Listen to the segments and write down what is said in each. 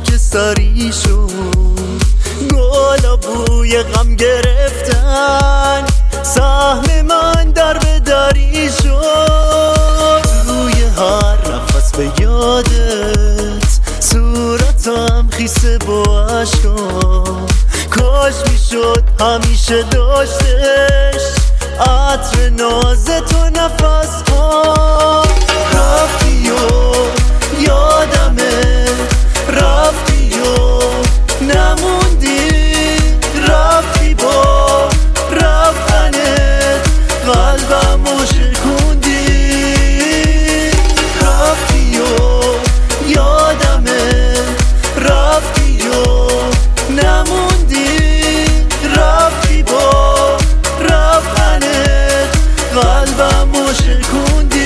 خاکستری شد، گلا بوی غم گرفتن، سهم من در به دری شد. روی هر نفس به یادت صورتم خیسه با عشقام، کاش میشد همیشه داشتش عطر ناز تو نفس ها. رفتی و یادمه، رفتی و نموندی، رفتی با رفتنت قلبمو شکوندی. رفتی و یادمه، رفتی و نموندی، رفتی با رفتنت قلبمو شکوندی.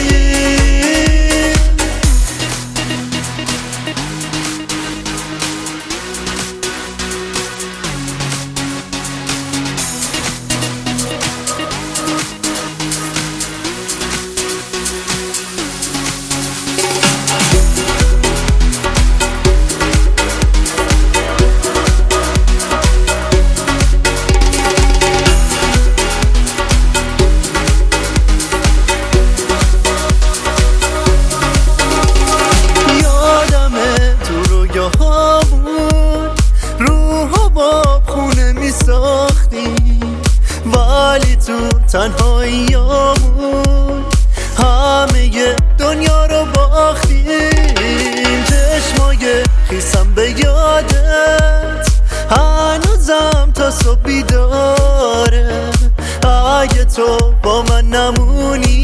روحو با خونه می ساختیم، ولی تو تنهاییامون همه دنیا رو باختیم. چشمای خیسم به یادت هنوزم تا صبح بیداره، اگه تو با من نمونی